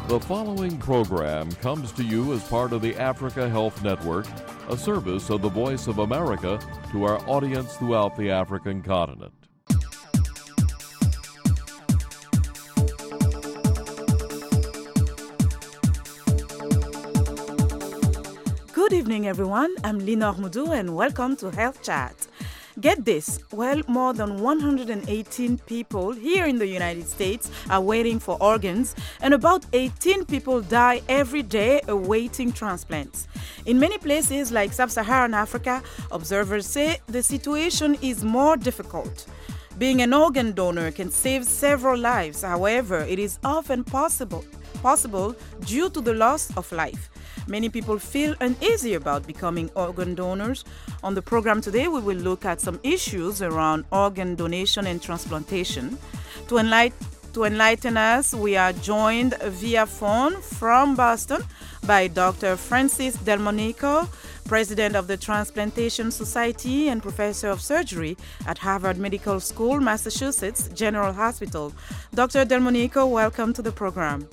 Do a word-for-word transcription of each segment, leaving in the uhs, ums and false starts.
The following program comes to you as part of the Africa Health Network, a service of the Voice of America to our audience throughout the African continent. Good evening, everyone. I'm Lina Ormudou, and welcome to Health Chat. Get this, well, more than one hundred eighteen people here in the United States are waiting for organs, and about eighteen people die every day awaiting transplants. In many places like sub-Saharan Africa, observers say the situation is more difficult. Being an organ donor can save several lives. However, it is often possible, possible due to the loss of life. Many people feel uneasy about becoming organ donors. On the program today, we will look at some issues around organ donation and transplantation. To enlighten, to enlighten us, we are joined via phone from Boston by Doctor Francis Delmonico, President of the Transplantation Society and Professor of Surgery at Harvard Medical School, Massachusetts General Hospital. Doctor Delmonico, welcome to the program.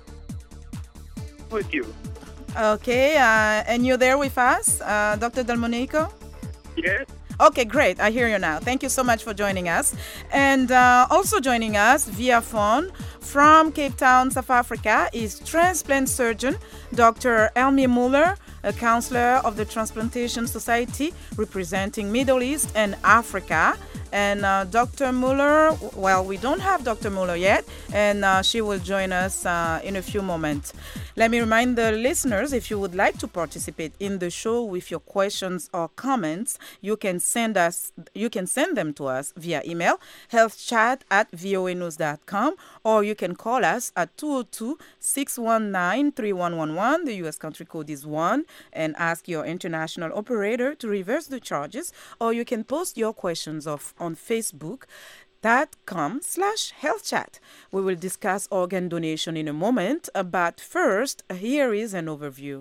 With you. Okay, uh, and you're there with us, uh, Doctor Delmonico? Yes. Okay, great. I hear you now. Thank you so much for joining us. And uh, also joining us via phone from Cape Town, South Africa, is transplant surgeon Doctor Elmi Muller, a counselor of the Transplantation Society representing Middle East and Africa. And uh, Doctor Muller, well, we don't have Doctor Muller yet, and uh, she will join us uh, in a few moments. Let me remind the listeners, if you would like to participate in the show with your questions or comments, you can send us, you can send them to us via email, healthchat at voa news dot com, or you can call us at two oh two, six one nine, three one one one, the U S country code is one, and ask your international operator to reverse the charges, or you can post your questions of, on Facebook. Dot com slash health chat. We will discuss organ donation in a moment, but first, here is an overview.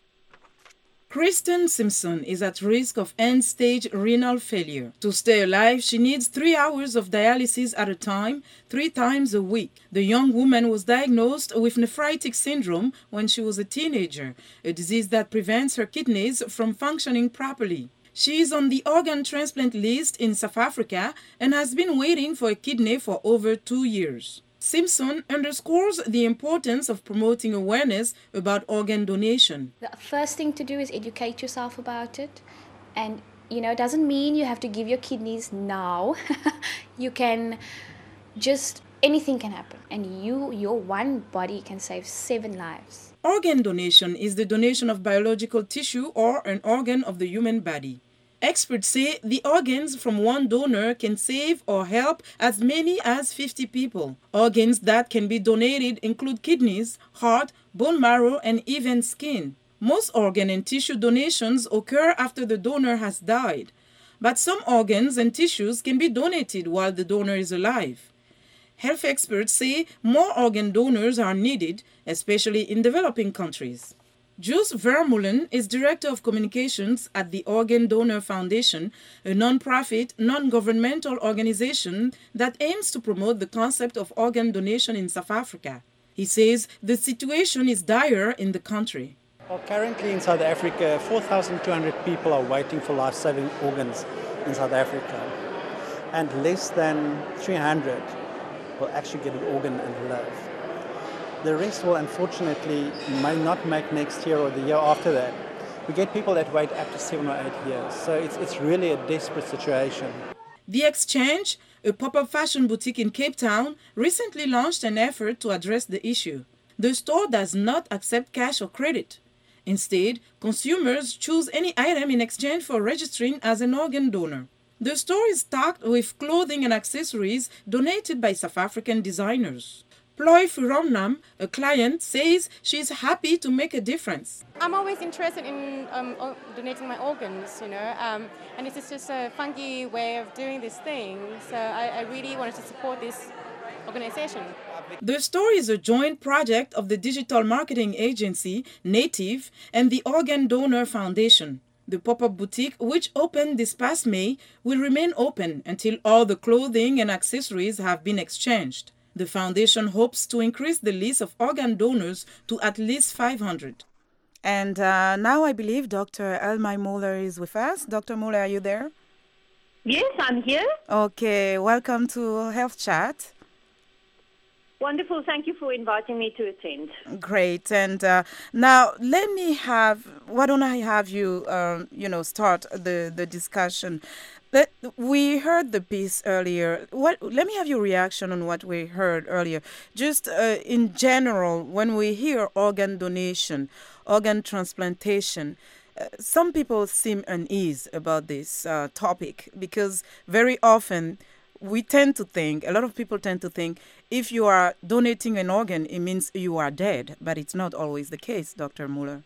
Kristen Simpson is at risk of end-stage renal failure. To stay alive, she needs three hours of dialysis at a time, three times a week. The young woman was diagnosed with nephritic syndrome when she was a teenager, a disease that prevents her kidneys from functioning properly. She is on the organ transplant list in South Africa and has been waiting for a kidney for over two years. Simpson underscores the importance of promoting awareness about organ donation. The first thing to do is educate yourself about it. And, you know, it doesn't mean you have to give your kidneys now. You can just, anything can happen. And you, your one body can save seven lives. Organ donation is the donation of biological tissue or an organ of the human body. Experts say the organs from one donor can save or help as many as fifty people. Organs that can be donated include kidneys, heart, bone marrow, and even skin. Most organ and tissue donations occur after the donor has died, but some organs and tissues can be donated while the donor is alive. Health experts say more organ donors are needed, especially in developing countries. Jules Vermeulen is Director of Communications at the Organ Donor Foundation, a non-profit, non-governmental organization that aims to promote the concept of organ donation in South Africa. He says the situation is dire in the country. Well, currently in South Africa, four thousand two hundred people are waiting for life-saving organs in South Africa, and less than three hundred will actually get an organ and live. The rest will unfortunately may not make next year or the year after that. We get people that wait up to seven or eight years, so it's, it's really a desperate situation. The Exchange, a pop-up fashion boutique in Cape Town, recently launched an effort to address the issue. The store does not accept cash or credit. Instead, consumers choose any item in exchange for registering as an organ donor. The store is stocked with clothing and accessories donated by South African designers. Ploy Furamnam, a client, says she is happy to make a difference. I'm always interested in um, donating my organs, you know, um, and this is just a funky way of doing this thing. So I, I really wanted to support this organization. The store is a joint project of the digital marketing agency, Native, and the Organ Donor Foundation. The pop-up boutique, which opened this past May, will remain open until all the clothing and accessories have been exchanged. The foundation hopes to increase the list of organ donors to at least five hundred. And uh, now I believe Doctor Elmai Muller is with us. Doctor Muller, are you there? Yes, I'm here. Okay, welcome to Health Chat. Wonderful. Thank you for inviting me to attend. Great. And uh, now let me have, why don't I have you, um, you know, start the, the discussion. But we heard the piece earlier. What? Let me have your reaction on what we heard earlier. Just uh, in general, when we hear organ donation, organ transplantation, uh, some people seem uneasy about this uh, topic because very often we tend to think, a lot of people tend to think, if you are donating an organ, it means you are dead. But it's not always the case, Doctor Muller.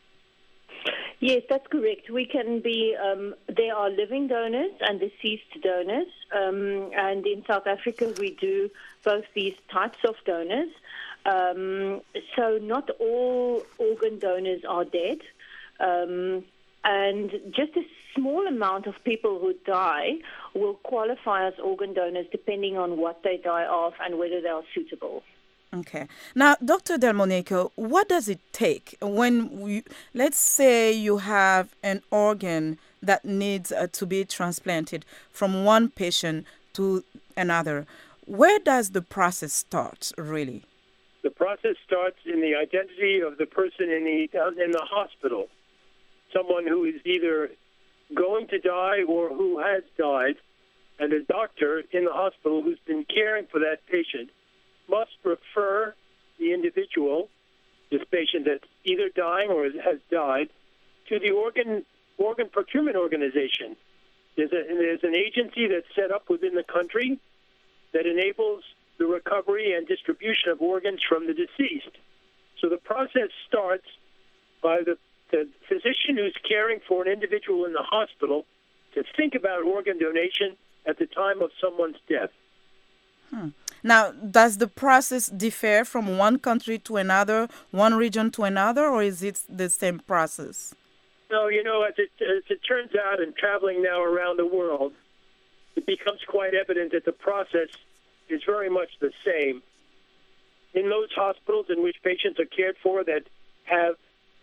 Yes, that's correct. We can be, um, there are living donors and deceased donors. Um, and in South Africa, we do both these types of donors. Um, so not all organ donors are dead. Um, and just a small amount of people who die will qualify as organ donors depending on what they die of and whether they are suitable. Okay. Now, Doctor Delmonico, what does it take when we, let's say you have an organ that needs uh, to be transplanted from one patient to another? Where does the process start, really? The process starts in the identity of the person in the in the hospital, someone who is either going to die or who has died, and a doctor in the hospital who's been caring for that patient must refer the individual, this patient that's either dying or has died, to the organ organ procurement organization. There's, a, there's an agency that's set up within the country that enables the recovery and distribution of organs from the deceased. So the process starts by the, the physician who's caring for an individual in the hospital to think about organ donation at the time of someone's death. Hmm. Now, does the process differ from one country to another, one region to another, or is it the same process? No, you know, as it, as it turns out, in traveling now around the world, it becomes quite evident that the process is very much the same. In those hospitals in which patients are cared for that have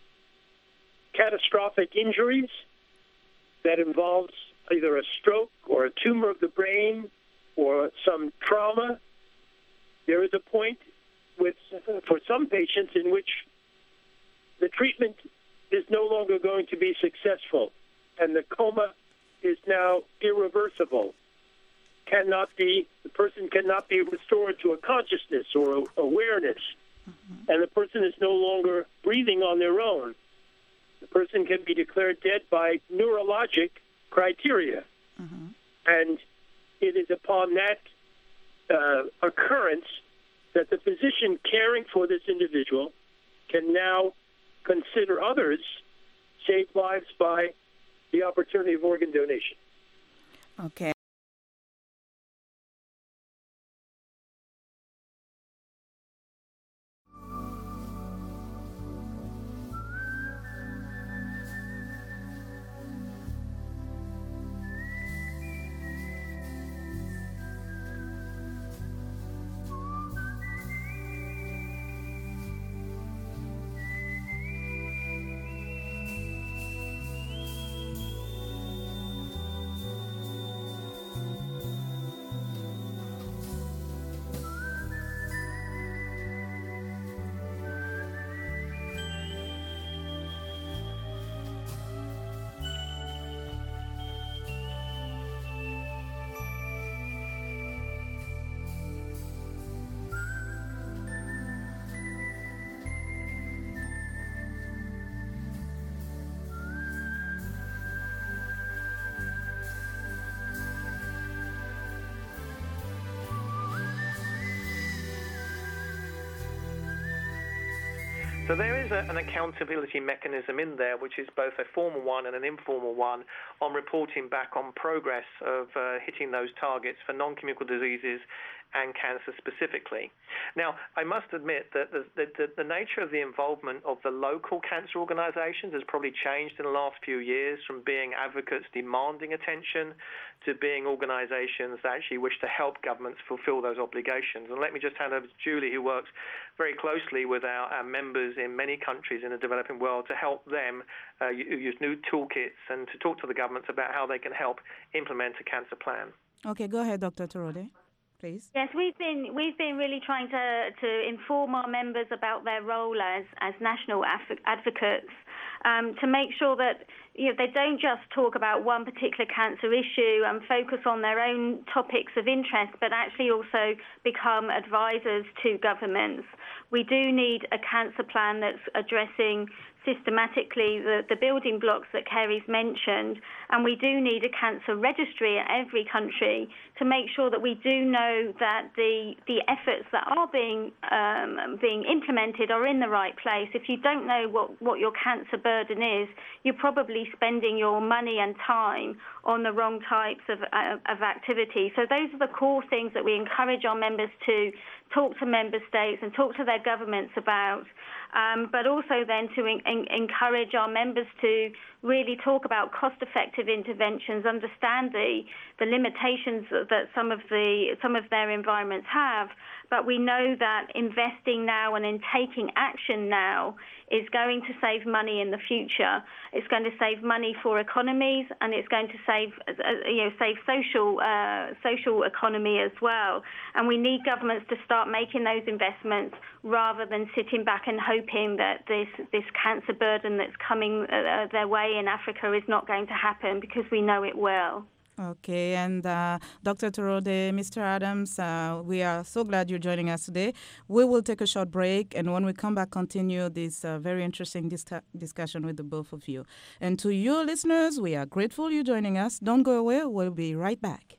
catastrophic injuries that involves either a stroke or a tumor of the brain or some trauma, there is a point with for some patients in which the treatment is no longer going to be successful, and the coma is now irreversible. Cannot be the person cannot be restored to a consciousness or awareness, mm-hmm. and the person is no longer breathing on their own. The person can be declared dead by neurologic criteria, mm-hmm. and it is upon that uh, occurrence that the physician caring for this individual can now consider others save lives by the opportunity of organ donation. Okay. So there is a, an accountability mechanism in there, which is both a formal one and an informal one, on reporting back on progress of uh, hitting those targets for non-communicable diseases and cancer specifically. Now, I must admit that the, the, the nature of the involvement of the local cancer organizations has probably changed in the last few years, from being advocates demanding attention to being organizations that actually wish to help governments fulfill those obligations. And let me just hand over to Julie, who works very closely with our, our members in many countries in the developing world to help them uh, use new toolkits and to talk to the governments about how they can help implement a cancer plan. Okay, go ahead, Doctor Torode, please. Yes, we've been we've been really trying to to inform our members about their role as as national advocates, um, to make sure that you know they don't just talk about one particular cancer issue and focus on their own topics of interest, but actually also become advisors to governments. We do need a cancer plan that's addressing systematically the, the building blocks that Kerry's mentioned, and we do need a cancer registry in every country to make sure that we do know that the the efforts that are being um, being implemented are in the right place. If you don't know what, what your cancer burden is, you're probably spending your money and time on the wrong types of, uh, of activity. So those are the core things that we encourage our members to talk to member states and talk to their governments about, um, but also then to in, in, encourage our members to really talk about cost-effective interventions, understand the, the limitations that some of the some of their environments have. But we know that investing now and in taking action now is going to save money in the future. It's going to save money for economies, and it's going to save, you know, save social uh, social economy as well. And we need governments to start making those investments rather than sitting back and hoping that this this cancer burden that's coming uh, their way in Africa is not going to happen, because we know it will. Okay, and uh, Doctor Torode, Mister Adams, uh, we are so glad you're joining us today. We will take a short break, and when we come back, continue this uh, very interesting dis- discussion with the both of you. And to you listeners, we are grateful you're joining us. Don't go away. We'll be right back.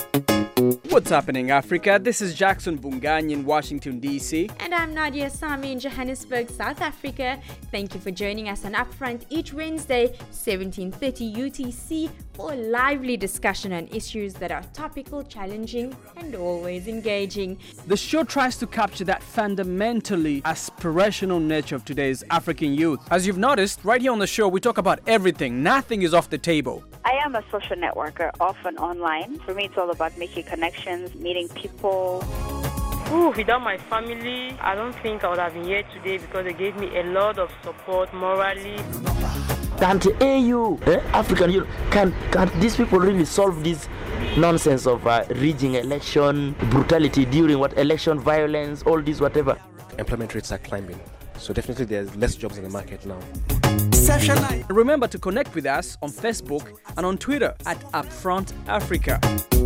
What's happening, Africa? This is Jackson Bungani in Washington, D C. And I'm Nadia Sami in Johannesburg, South Africa. Thank you for joining us on Upfront each Wednesday, seventeen thirty U T C, for a lively discussion on issues that are topical, challenging, and always engaging. The show tries to capture that fundamentally aspirational nature of today's African youth. As you've noticed, right here on the show, we talk about everything. Nothing is off the table. I am a social networker, often online. For me, it's all about making connections, meeting people. Ooh, without my family, I don't think I would have been here today, because they gave me a lot of support morally. Can't A U, eh, African Union, can can these people really solve this nonsense of uh, rigging election, brutality during what election, violence, all this whatever? Employment rates are climbing, so definitely there's less jobs in the market now. Remember to connect with us on Facebook and on Twitter at Upfront Africa.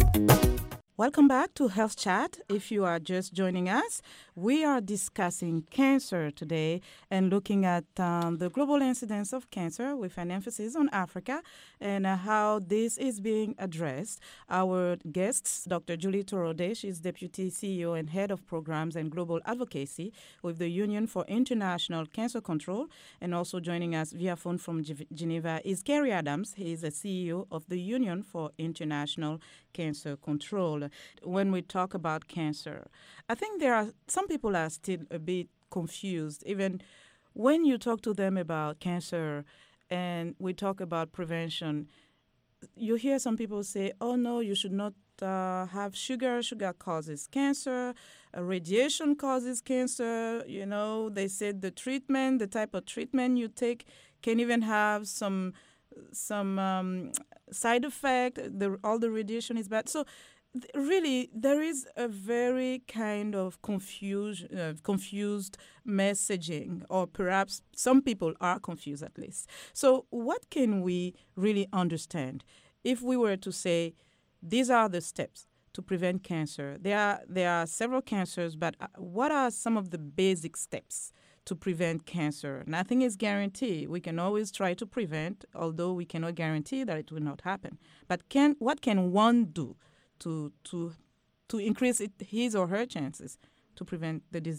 Welcome back to Health Chat. If you are just joining us, we are discussing cancer today and looking at um, the global incidence of cancer with an emphasis on Africa and uh, how this is being addressed. Our guests, Doctor Julie Torode, she's Deputy C E O and Head of Programs and Global Advocacy with the Union for International Cancer Control, and also joining us via phone from G- Geneva is Kerry Adams. He is the C E O of the Union for International Cancer Control. When we talk about cancer, I think there are some people are still a bit confused. Even when you talk to them about cancer and we talk about prevention, you hear some people say, oh, no, you should not uh, have sugar. Sugar causes cancer. Uh, radiation causes cancer. You know, they said the treatment, the type of treatment you take can even have some some um, side effect. The, all the radiation is bad. So th- really, there is a very kind of confused, uh, confused messaging, or perhaps some people are confused at least. So what can we really understand if we were to say these are the steps to prevent cancer? There are, there are several cancers, but what are some of the basic steps to prevent cancer? Nothing is guaranteed. We can always try to prevent, although we cannot guarantee that it will not happen. But can what can one do to to to increase it, his or her chances to prevent the disease?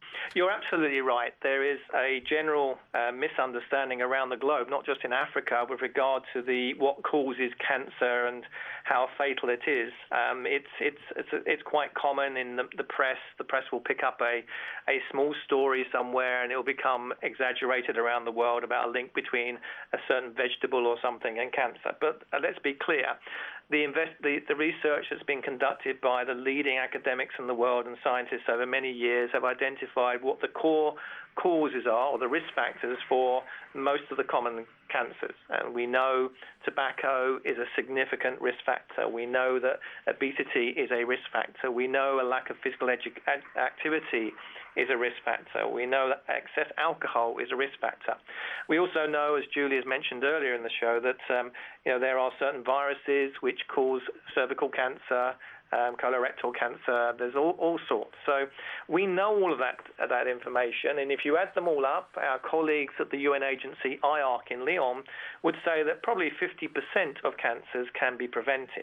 You're absolutely right. There is a general uh, misunderstanding around the globe, not just in Africa, with regard to the what causes cancer and how fatal it is. Um, it's it's it's it's quite common in the, the press. The press will pick up a a small story somewhere, and it will become exaggerated around the world about a link between a certain vegetable or something and cancer. But uh, let's be clear. The, invest, the, the research that's been conducted by the leading academics in the world and scientists over many years have identified what the core causes are, or the risk factors for most of the common cancers. And we know tobacco is a significant risk factor. We know that obesity is a risk factor. We know a lack of physical edu- activity is a risk factor. We know that excess alcohol is a risk factor. We also know, as Julie has mentioned earlier in the show, that um, you know there are certain viruses which cause cervical cancer, um, colorectal cancer. There's all, all sorts. So we know all of that that information, and if you add them all up, our colleagues at the U N agency I A R C in Lyon would say that probably fifty percent of cancers can be prevented.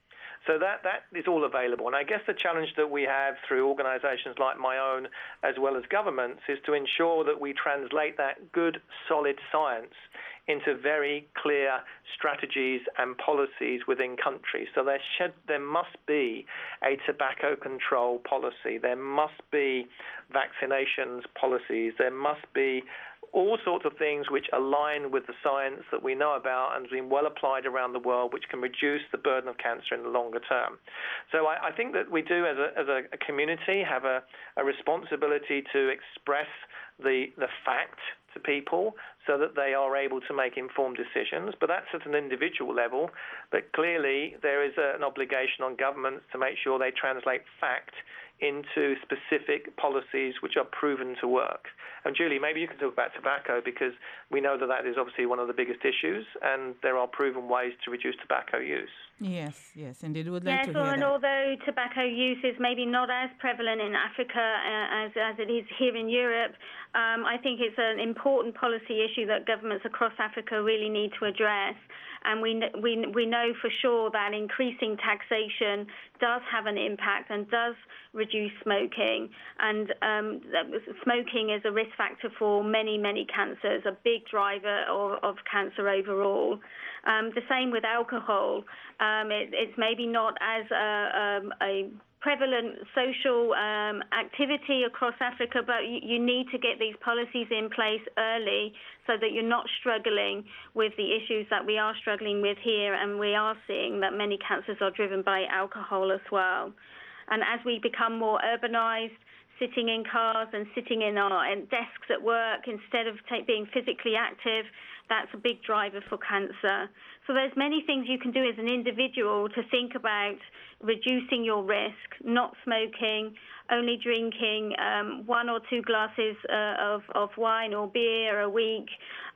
So that, that is all available. And I guess the challenge that we have through organizations like my own, as well as governments, is to ensure that we translate that good, solid science into very clear strategies and policies within countries. So there should, there must be a tobacco control policy. There must be vaccinations policies. There must be all sorts of things which align with the science that we know about and has been well applied around the world, which can reduce the burden of cancer in the longer term. So I, I think that we do, as a, as a community, have a, a responsibility to express the the fact to people so that they are able to make informed decisions. But that's at an individual level. But clearly there is a, an obligation on governments to make sure they translate fact into specific policies which are proven to work. And Julie, maybe you can talk about tobacco, because we know that that is obviously one of the biggest issues, and there are proven ways to reduce tobacco use. Yes, yes, indeed. Would like yes, to well, hear and that. although tobacco use is maybe not as prevalent in Africa uh, as, as it is here in Europe, um, I think it's an important policy issue that governments across Africa really need to address. And we, we, we know for sure that increasing taxation does have an impact and does reduce smoking. And um, smoking is a risk factor for many, many cancers, a big driver of, of cancer overall. Um, the same with alcohol. Um, it, it's maybe not as a, um, a prevalent social um, activity across Africa, but you, you need to get these policies in place early so that you're not struggling with the issues that we are struggling with here, and we are seeing that many cancers are driven by alcohol as well. And as we become more urbanized, sitting in cars and sitting in our in desks at work instead of ta- being physically active, that's a big driver for cancer. So there's many things you can do as an individual to think about reducing your risk, not smoking, only drinking um, one or two glasses uh, of, of wine or beer a week,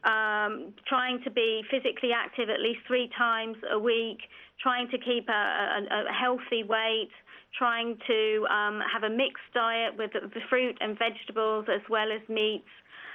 um, trying to be physically active at least three times a week, trying to keep a, a, a healthy weight, trying to um, have a mixed diet with the fruit and vegetables as well as meats,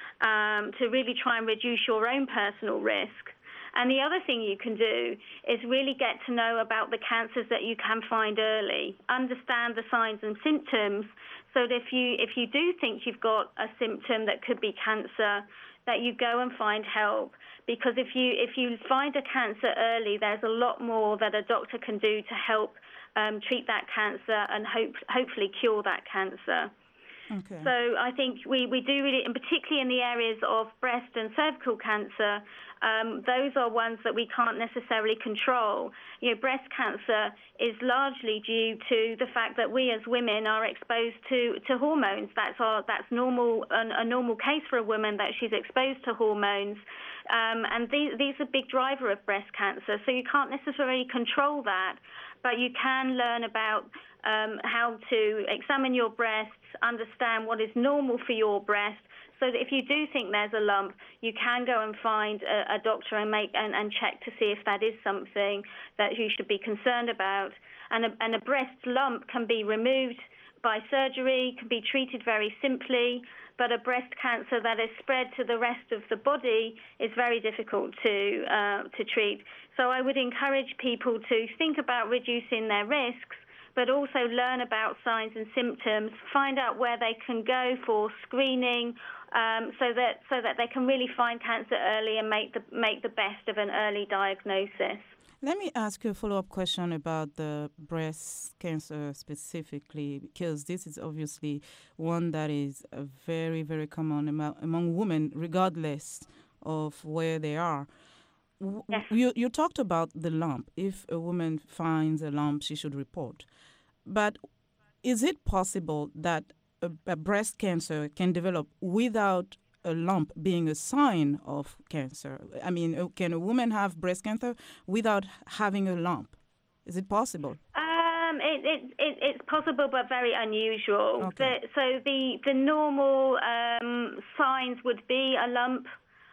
um, to really try and reduce your own personal risk. And the other thing you can do is really get to know about the cancers that you can find early, understand the signs and symptoms, so that if you if you do think you've got a symptom that could be cancer, that you go and find help. Because if you if you find a cancer early, there's a lot more that a doctor can do to help um, treat that cancer and hope hopefully cure that cancer. Okay. So I think we, we do really, and particularly in the areas of breast and cervical cancer, um, those are ones that we can't necessarily control. You know, breast cancer is largely due to the fact that we as women are exposed to, to hormones. That's our that's normal a, a normal case for a woman, that she's exposed to hormones. Um, and these, these are a big driver of breast cancer. So you can't necessarily control that, but you can learn about um, how to examine your breasts, understand what is normal for your breast, so that if you do think there's a lump, you can go and find a, a doctor and make and, and check to see if that is something that you should be concerned about. And a, and a breast lump can be removed by surgery, can be treated very simply, but a breast cancer that is spread to the rest of the body is very difficult to uh, to treat. So I would encourage people to think about reducing their risks, but also learn about signs and symptoms, find out where they can go for screening, um, so that so that they can really find cancer early and make the make the best of an early diagnosis. Let me ask you a follow-up question about the breast cancer specifically, because this is obviously one that is uh, very, very common among, among women, regardless of where they are. Yes. You, you talked about the lump. If a woman finds a lump, she should report. But is it possible that a, a breast cancer can develop without a lump being a sign of cancer? I mean, can a woman have breast cancer without having a lump? Is it possible? Um, it, it, it, it's possible, but very unusual. Okay. The, so the, the normal um, signs would be a lump,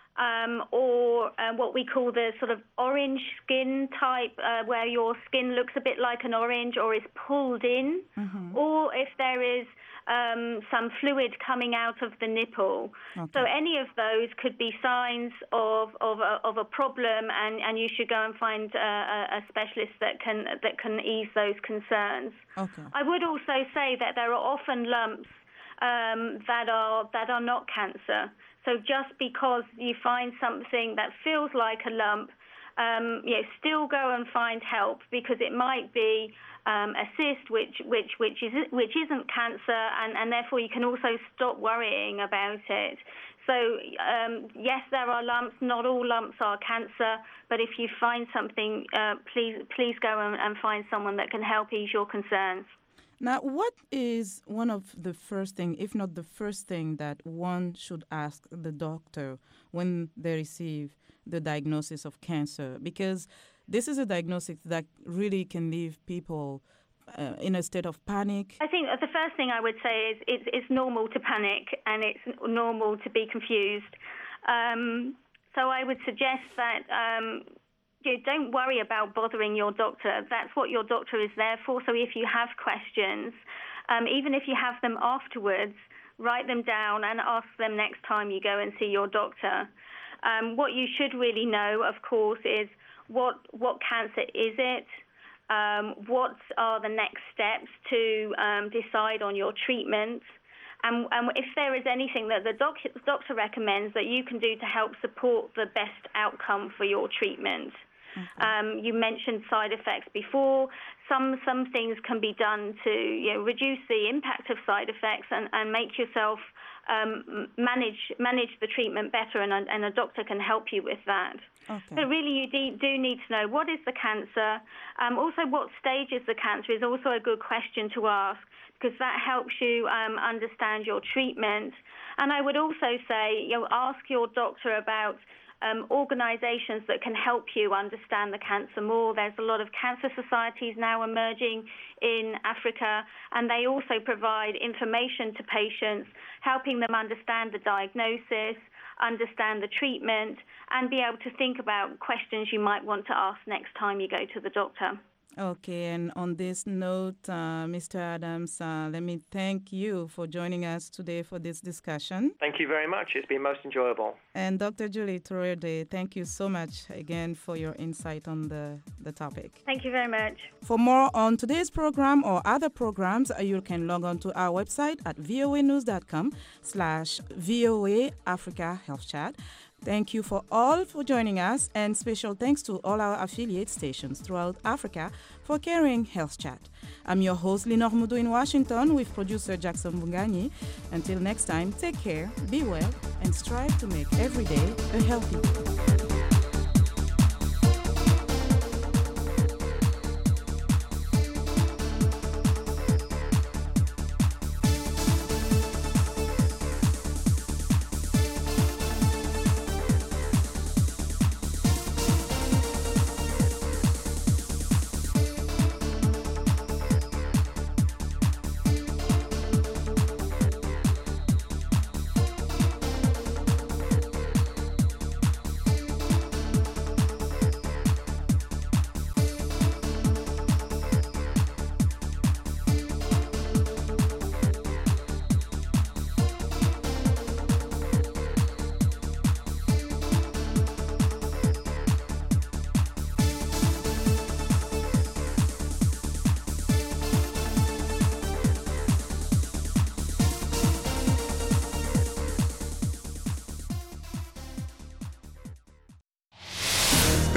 um, or uh, what we call the sort of orange skin type, uh, where your skin looks a bit like an orange or is pulled in, mm-hmm. or if there is Um, some fluid coming out of the nipple. Okay. So any of those could be signs of of a, of a problem, and, and you should go and find uh, a specialist that can that can ease those concerns. Okay. I would also say that there are often lumps um, that are that are not cancer. So just because you find something that feels like a lump, um, you know, still go and find help, because it might be Um, a cyst, which which which is which isn't cancer, and, and therefore you can also stop worrying about it. So um, yes, there are lumps. Not all lumps are cancer, but if you find something, uh, please please go and, and find someone that can help ease your concerns. Now, what is one of the first thing, if not the first thing, that one should ask the doctor when they receive the diagnosis of cancer? Because this is a diagnosis that really can leave people uh, in a state of panic. I think the first thing I would say is it's, it's normal to panic, and it's normal to be confused. Um, so I would suggest that um, you know, don't worry about bothering your doctor. That's what your doctor is there for. So if you have questions, um, even if you have them afterwards, write them down and ask them next time you go and see your doctor. Um, what you should really know, of course, is What what cancer is it? Um, what are the next steps to um, decide on your treatment? And, and if there is anything that the doc, doctor recommends that you can do to help support the best outcome for your treatment. Okay. Um, you mentioned side effects before. Some some things can be done to you know, reduce the impact of side effects and, and make yourself um, manage manage the treatment better, and a, and a doctor can help you with that. Okay. But really, you de- do need to know what is the cancer. Um, also, what stage is the cancer is also a good question to ask, because that helps you um, understand your treatment. And I would also say, you know, ask your doctor about Um, organisations that can help you understand the cancer more. There's a lot of cancer societies now emerging in Africa, and they also provide information to patients, helping them understand the diagnosis, understand the treatment, and be able to think about questions you might want to ask next time you go to the doctor. Okay, and on this note, uh, Mister Adams, uh, let me thank you for joining us today for this discussion. Thank you very much. It's been most enjoyable. And Doctor Julie Touré-Day, thank you so much again for your insight on the, the topic. Thank you very much. For more on today's program or other programs, you can log on to our website at voanews.com slash VOA Africa Health Chat. Thank you for all for joining us, and special thanks to all our affiliate stations throughout Africa for carrying Health Chat. I'm your host, Linor Mudu in Washington, with producer Jackson Bungani. Until next time, take care, be well, and strive to make every day a healthy day.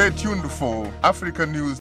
Stay tuned for Africa News.